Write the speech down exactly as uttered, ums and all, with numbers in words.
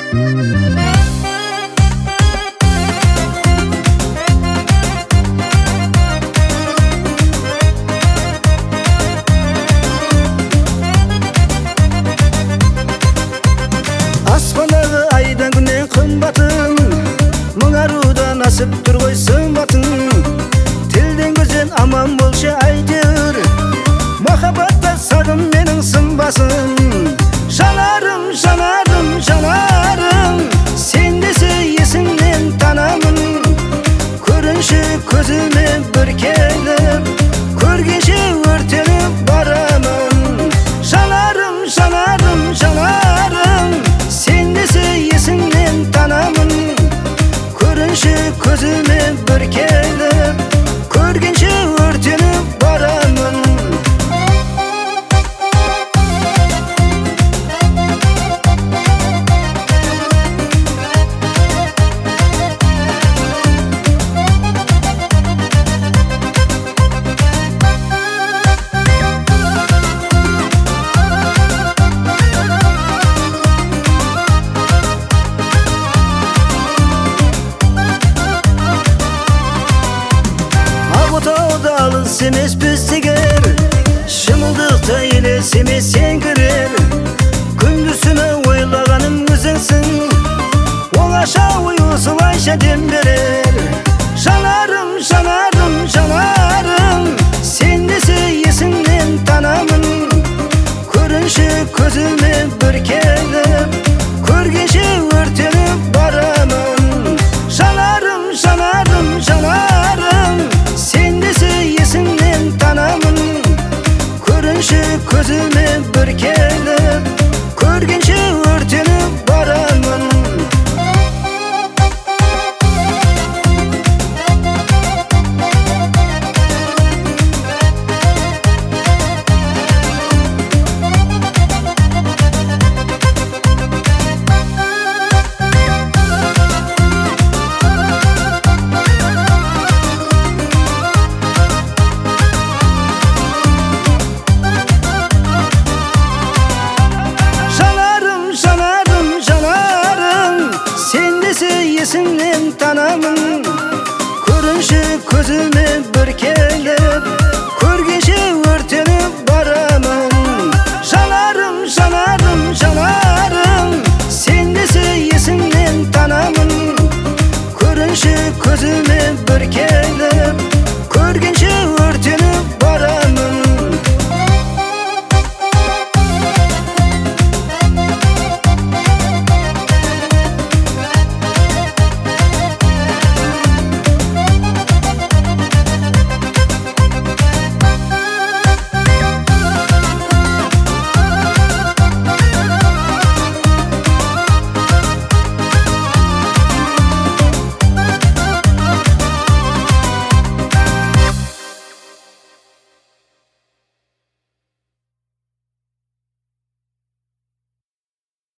Аспандағы айдан күннен қымбатың, мың арудан асып тұр ғой сымбатың. Тілден көзден аман болшы әйтеуір, махаббатта сағым менің сынбасын. Жанарым, жанарым, жанарым, сен десе есіңнен танамын. Көрінші көзіме бір келіп, көргенше өртеніп барамын. Жанарым, жанарым, жанарым, сен десе есіңнен танамын. Көрінші көзіме бір келіп, көргенше өртеніп барамын. Отауда алыс емес біздегер, шымылдықта елес емес сен кірер. Күндіз-түні ойлағаным өзіңсің, оңаша ой осылайша дем берер. Жанарым, жанарым, жанарым, сен десе есіңнен танамын. Көрінші көзіме бір келіп, көргенше өртеніп барамын. Жанарым, жанарым, жанарым, сен десе есіңнен танамын. Көрінші көзіме бір келіп, көргенше өртеніп барамын. Есіңнен танамын, көрінші көзіме бір келіп,